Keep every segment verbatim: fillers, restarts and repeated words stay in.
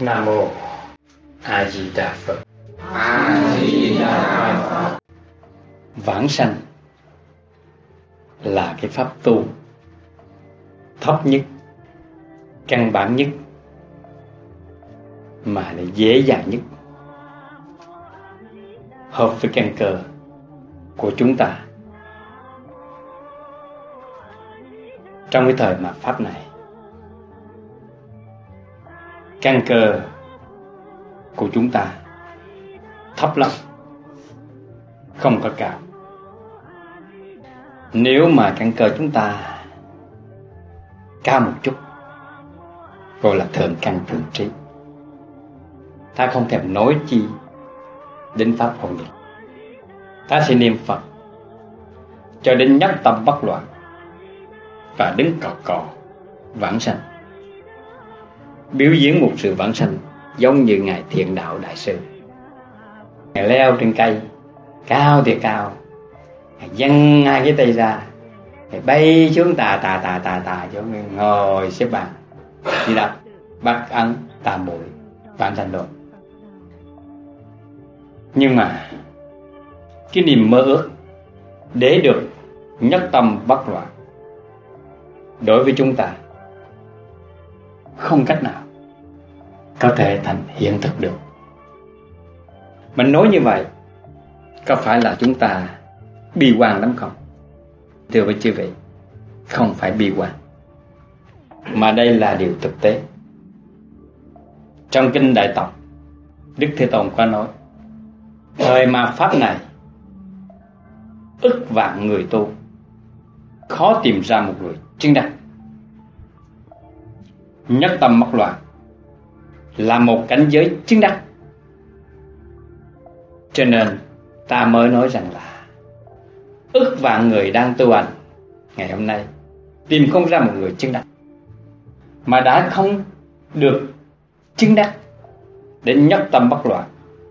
Nam mô A Di Đà Phật. A Di Đà Phật. Vãng sanh là cái pháp tu thấp nhất, căn bản nhất, mà lại dễ dàng nhất, hợp với căn cơ của chúng ta. Trong cái thời mạt pháp này, căn cơ của chúng ta thấp lắm, không có cao. Nếu mà căn cơ chúng ta cao một chút, gọi là thượng căn thượng trí, ta không thèm nói chi đến pháp hộ niệm. Ta sẽ niệm Phật cho đến nhất tâm bất loạn và đứng cò cò vãng sanh, biểu diễn một sự vãng sanh giống như ngài Thiện Đạo Đại Sư. Ngài leo trên cây cao thì cao, ngài dâng hai cái tay ra, ngài bay xuống tà tà tà tà tà xuống, ngồi xếp bằng đi đọc bắt ấn tam muội vãng sanh rồi. Nhưng mà cái niềm mơ ước để được nhất tâm bất loạn đối với chúng ta không cách nào có thể thành hiện thực được. Mình nói như vậy có phải là chúng ta bi quan lắm không? Thưa với chư vị, không phải bi quan, mà đây là điều thực tế. Trong kinh Đại Tông, Đức Thế Tôn có nói, thời mạt pháp này ức vạn người tu, khó tìm ra một người chứng đắc. Nhất tâm bất loạn là một cảnh giới chứng đắc. Cho nên ta mới nói rằng là ức vạn người đang tu hành ngày hôm nay tìm không ra một người chứng đắc, mà đã không được chứng đắc đến nhất tâm bất loạn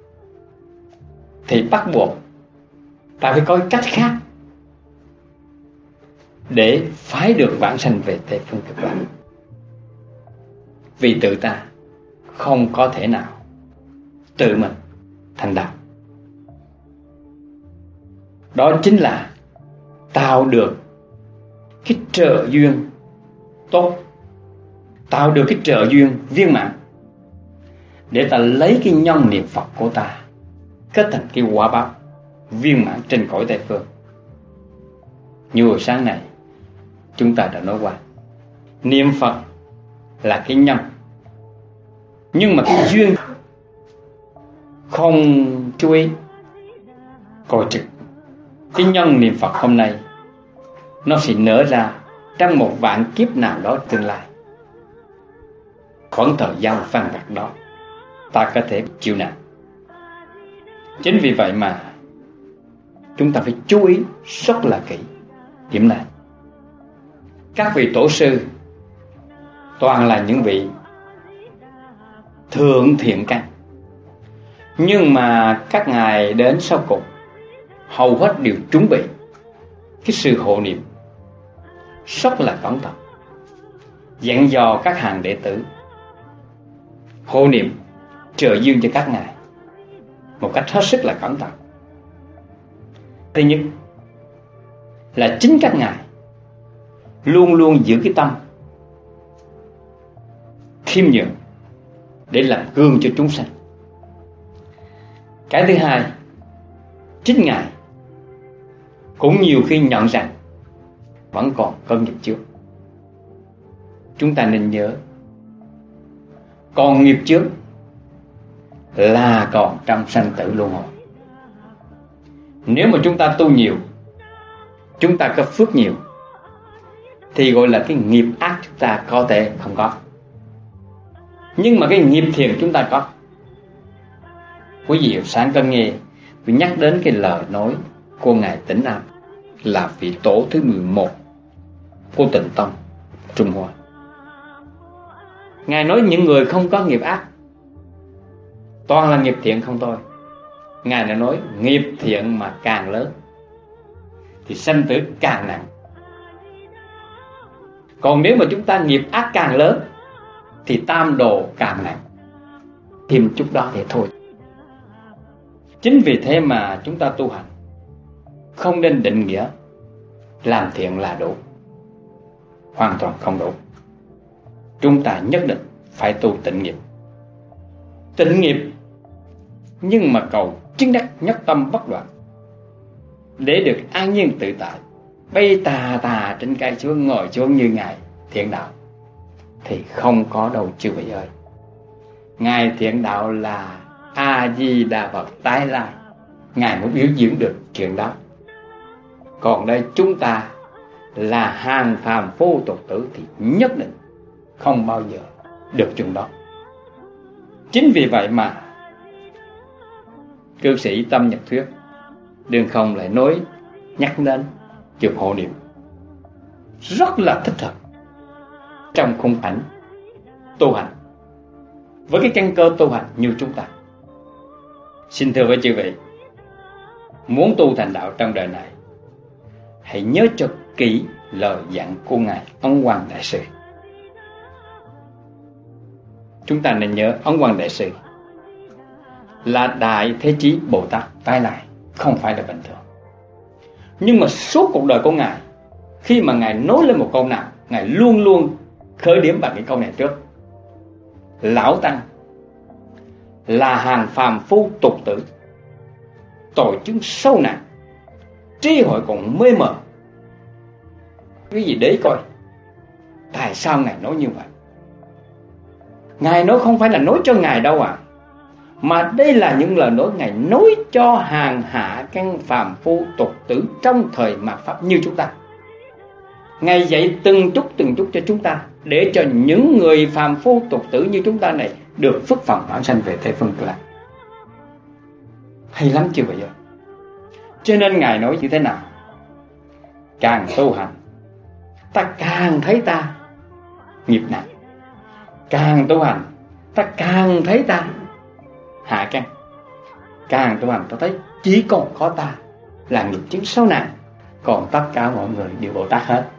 thì bắt buộc ta phải có cách khác để phái được vãng sanh về Tây Phương Cực Lạc. Vì tự ta không có thể nào tự mình thành đạo. Đó chính là tạo được cái trợ duyên tốt, tạo được cái trợ duyên viên mãn, để ta lấy cái nhân niệm Phật của ta kết thành cái quả báo viên mãn trên cõi Tây Phương. Như hồi sáng này chúng ta đã nói qua, niệm Phật là cái nhân, nhưng mà cái duyên không chú ý coi chừng. Cái nhân niệm Phật hôm nay nó sẽ nở ra trong một vạn kiếp nào đó tương lai. Khoảng thời gian vàng vặt đó ta có thể chịu nặng. Chính vì vậy mà chúng ta phải chú ý rất là kỹ điểm này. Các vị tổ sư toàn là những vị thượng thiện căn, nhưng mà các ngài đến sau cùng hầu hết đều chuẩn bị cái sự hộ niệm rất là cẩn thận, dặn dò các hàng đệ tử hộ niệm trợ duyên cho các ngài một cách hết sức là cẩn thận. Thứ nhất là chính các ngài luôn luôn giữ cái tâm khiêm nhường để làm gương cho chúng sanh. Cái thứ hai, chính ngài cũng nhiều khi nhận rằng vẫn còn có nghiệp trước. Chúng ta nên nhớ, còn nghiệp trước là còn trong sanh tử luân hồi. Nếu mà chúng ta tu nhiều, chúng ta có phước nhiều, thì gọi là cái nghiệp ác chúng ta có thể không có, nhưng mà cái nghiệp thiện chúng ta có. Quý vị sáng có nghe tôi nhắc đến cái lời nói của ngài Tĩnh Nam, là vị tổ thứ mười một của Tịnh Tông Trung Hoa. Ngài nói những người không có nghiệp ác toàn là nghiệp thiện không thôi. Ngài đã nói nghiệp thiện mà càng lớn thì sanh tử càng nặng. Còn nếu mà chúng ta nghiệp ác càng lớn thì tam đồ càng nặng. thêm chút đó để thôi. Chính vì thế mà chúng ta tu hành không nên định nghĩa làm thiện là đủ. Hoàn toàn không đủ. Chúng ta nhất định phải tu tịnh nghiệp. Tịnh nghiệp nhưng mà cầu chứng đắc nhất tâm bất đoạn, để được an nhiên tự tại, bay tà tà trên cây xuống, ngồi xuống như Ngài Thiện Đạo, thì không có đâu chư vị ơi. Ngài Thiện Đạo là A Di Đà Phật tái lai, Ngài mới biểu diễn được chuyện đó. Còn đây chúng ta là hàng phàm phu tục tử thì nhất định không bao giờ được chuyện đó. Chính vì vậy mà cư sĩ Tâm Nhật Thuyết đương không lại nói nhắc đến chuyện hộ niệm rất là thích hợp trong khung cảnh tu hành với cái căn cơ tu hành như chúng ta. Xin thưa với chư vị, muốn tu thành đạo trong đời này, hãy nhớ cho kỹ lời dặn của Ngài Ấn Quang Đại Sư. Chúng ta nên nhớ Ấn Quang Đại Sư là Đại Thế Chí Bồ Tát tái lai, không phải là bình thường. Nhưng mà suốt cuộc đời của Ngài, khi mà Ngài nói lên một câu nào, Ngài luôn luôn khởi điểm bằng cái câu này trước: Lão Tăng là hàng phàm phu tục tử, tội chứng sâu nặng, trí hội còn mê mờ. Cái gì đấy coi, tại sao Ngài nói như vậy? Ngài nói không phải là nói cho Ngài đâu à, mà đây là những lời nói Ngài nói cho hàng hạ căn phàm phu tục tử trong thời mạt Pháp như chúng ta. Ngài dạy từng chút từng chút cho chúng ta, để cho những người phàm phu tục tử như chúng ta này được phước phần vãng sanh về Tây Phương Cực Lạc. Hay lắm chưa vậy? Cho nên Ngài nói như thế nào? Càng tu hành, ta càng thấy ta nghiệp nặng. Càng tu hành, ta càng thấy ta hạ căn. Càng tu hành, ta thấy chỉ còn có ta là nghiệp chứng sâu nặng, còn tất cả mọi người đều Bồ Tát hết.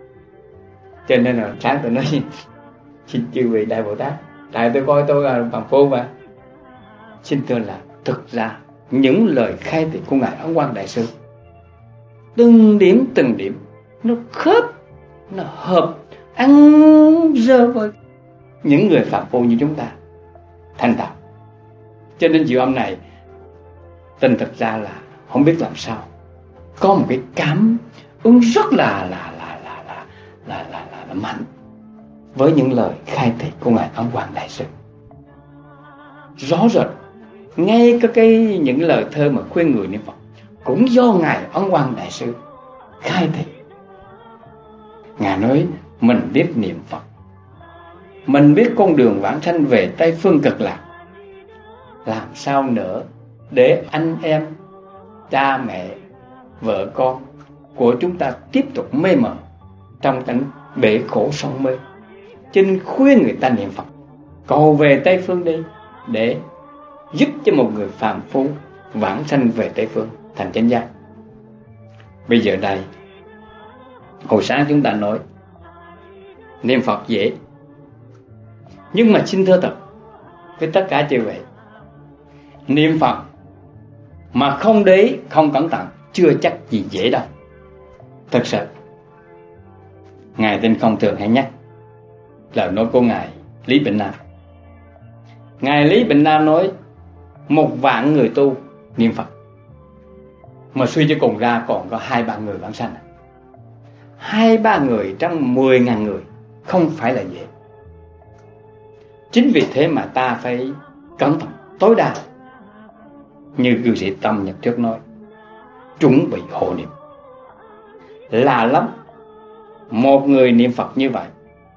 Cho nên là sáng tôi nói xin chư vị Đại Bồ Tát, tại tôi coi tôi là phàm phu mà. Xin thưa là thực ra những lời khai thị của Ngài Ấn Quang Đại Sư, từng điểm từng điểm nó khớp, nó hợp ăn dơ với những người phàm phu như chúng ta thành đạo. Cho nên diệu âm này tình thực ra là không biết làm sao có một cái cảm ứng rất là là là là là là là, là, là mạnh với những lời khai thị của Ngài Ấn Quang Đại Sư. Rõ rệt ngay cái, cái những lời thơ mà khuyên người niệm Phật cũng do Ngài Ấn Quang Đại Sư khai thị. Ngài nói mình biết niệm Phật, mình biết con đường vãng sanh về Tây Phương Cực Lạc, làm sao nữa để anh em, cha mẹ, vợ con của chúng ta tiếp tục mê mờ trong cảnh bể khổ sông mê. Cho nên khuyên người ta niệm Phật, cầu về Tây Phương đi, để giúp cho một người phàm phu vãng sanh về Tây Phương thành chánh giác. Bây giờ đây, hồi sáng chúng ta nói niệm Phật dễ, nhưng mà xin thưa thật với tất cả chư vị, niệm Phật mà không để không cẩn thận chưa chắc gì dễ đâu. Thật sự Ngài Tinh Không thường hay nhắc lời nói của Ngài Lý Bình Nam. Ngài Lý Bình Nam nói một vạn người tu niệm Phật, mà suy cho cùng ra còn có hai ba người vãng sanh. Hai ba người trong mười ngàn người không phải là dễ. Chính vì thế mà ta phải cẩn thận tối đa, như cư sĩ Tâm Nhật Thuyết nói, chuẩn bị hộ niệm. Lạ lắm, một người niệm Phật như vậy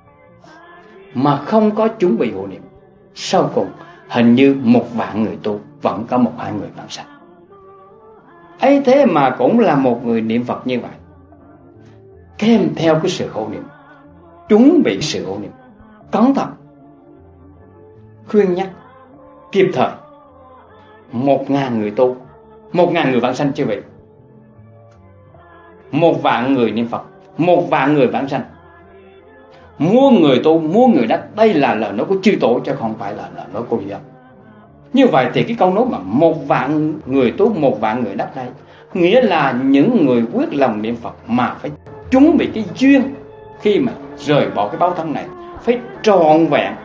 mà không có chuẩn bị hộ niệm, sau cùng hình như một vạn người tu vẫn có một hai người vãng sanh. ấy thế mà cũng là một người niệm Phật như vậy, kèm theo cái sự hộ niệm, chuẩn bị sự hộ niệm, cẩn thận, khuyên nhắc kịp thời. Một ngàn người tu, một ngàn người vãng sanh chưa vậy? Một vạn người niệm Phật, một vạn người vãng sanh. Muôn người tu, muôn người đắc. Đây là lời nói của chư tổ chứ không phải là lời nói của Duy Âm. Như vậy thì cái câu nói mà một vạn người tu một vạn người đắc này, nghĩa là những người quyết lòng niệm Phật mà phải chuẩn bị cái duyên khi mà rời bỏ cái báo thân này, phải trọn vẹn,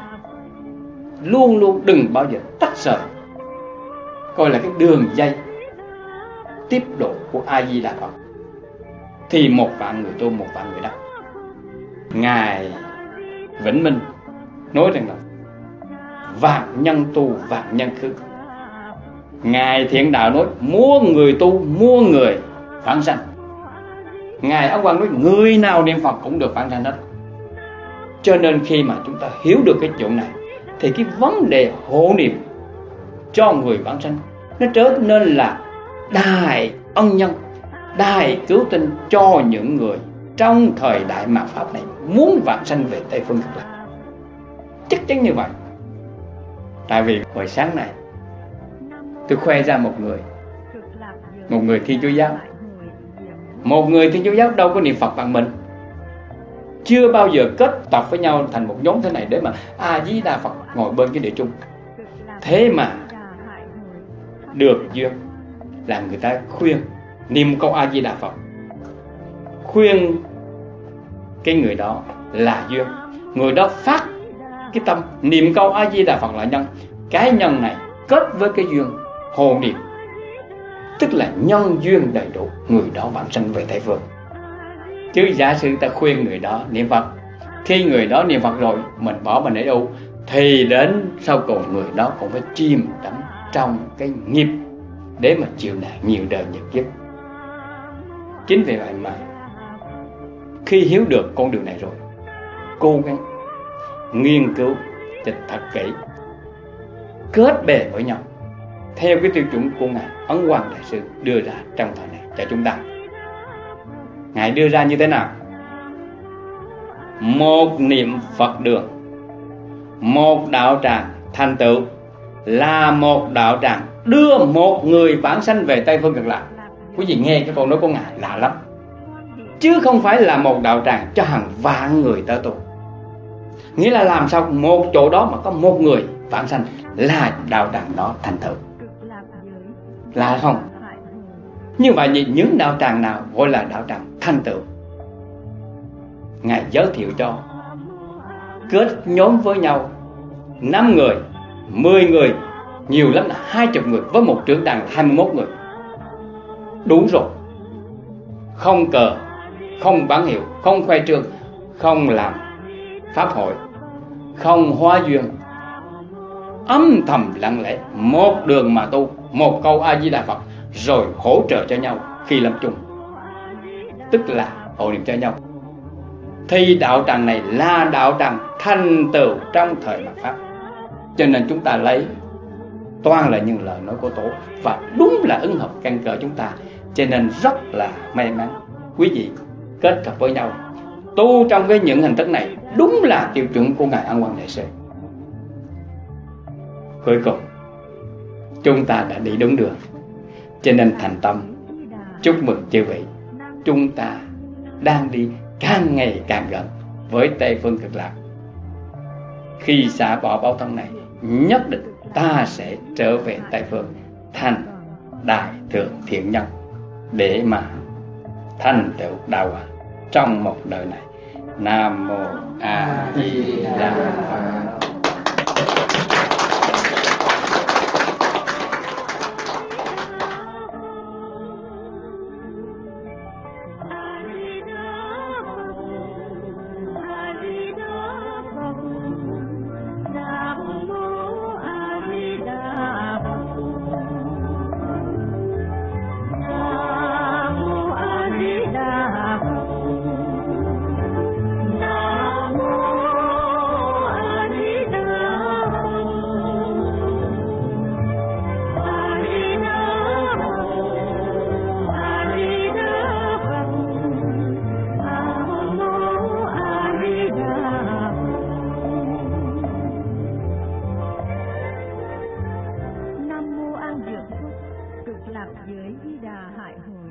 luôn luôn đừng bao giờ tách rời, coi là cái đường dây tiếp độ của A Di Đà Phật, thì một vạn người tu một vạn người đắc. Ngài Vĩnh Minh nói rằng là vạn nhân tu vạn nhân khứ. Ngài Thiện Đạo nói muôn người tu muôn người vãng sanh. Ngài Ấn Quang nói người nào niệm Phật cũng được vãng sanh hết. Cho nên khi mà chúng ta hiểu được cái chuyện này, thì cái vấn đề hộ niệm cho người vãng sanh nó trở nên là đại ân nhân, đại cứu tinh cho những người trong thời đại mạt Pháp này muốn vãng sanh về Tây Phương Cực Lạc. Chắc chắn như vậy. Tại vì hồi sáng này tôi khoe ra một người, một người Thiên Chúa giáo, một người Thiên Chúa giáo đâu có niệm Phật bằng mình, chưa bao giờ kết tập với nhau thành một nhóm thế này để mà A Di Đà Phật ngồi bên cái địa chung. Thế mà được duyên là người ta khuyên niệm câu A Di Đà Phật, khuyên cái người đó là duyên, người đó phát cái tâm niệm câu A Di Đà Phật là nhân. Cái nhân này kết với cái duyên hộ niệm, tức là nhân duyên đầy đủ, người đó vãng sanh về Tây Phương. Chứ giả sử ta khuyên người đó niệm Phật, khi người đó niệm Phật rồi mình bỏ mình để đâu, thì đến sau cùng người đó cũng phải chìm đắm trong cái nghiệp để mà chịu nạn nhiều đời nhiều kiếp. Chính vì vậy mà khi hiểu được con đường này rồi, cố gắng nghiên cứu cho thật kỹ, kết bè với nhau theo cái tiêu chuẩn của Ngài Ấn Quang Đại Sư đưa ra trong thời này cho chúng ta. Ngài đưa ra như thế nào? Một niệm Phật đường, một đạo tràng thành tựu là một đạo tràng đưa một người vãng sanh về Tây Phương Cực Lạc. Quý vị nghe cái câu nói của Ngài lạ lắm, chứ không phải là một đạo tràng cho hàng vạn người tới tu. Nghĩa là làm sao một chỗ đó mà có một người vãng sanh là đạo tràng đó thành tựu, là không? Như vậy thì những đạo tràng nào gọi là đạo tràng thành tựu? Ngài giới thiệu cho kết nhóm với nhau năm người, mười người, nhiều lắm là hai chục người, với một trưởng đàn hai mươi mốt người. Đủ rồi. Không cờ, không bản hiệu, không khoe trương, không làm pháp hội, không hóa duyên, âm thầm lặng lẽ, một đường mà tu, một câu A Di Đà Phật, rồi hỗ trợ cho nhau khi lâm chung, tức là hộ niệm cho nhau. Thì đạo tràng này là đạo tràng thành tựu trong thời mạt Pháp. Cho nên chúng ta lấy toàn là những lời nói của Tổ, và đúng là ứng hợp căn cơ chúng ta. Cho nên rất là may mắn quý vị kết hợp với nhau tu trong cái những hình thức này, đúng là tiêu chuẩn của Ngài Ấn Quang Đại Sư. Cuối cùng chúng ta đã đi đúng đường. Cho nên thành tâm chúc mừng chư vị, chúng ta đang đi càng ngày càng gần với Tây Phương Cực Lạc. Khi xả bỏ báo thân này, nhất định ta sẽ trở về Tây Phương thành đại thượng thiện nhân để mà thành tựu đạo quả trong một đời này. Nam mô A Di Đà Phật. Cực lạc giới Di Đà Hải Hội.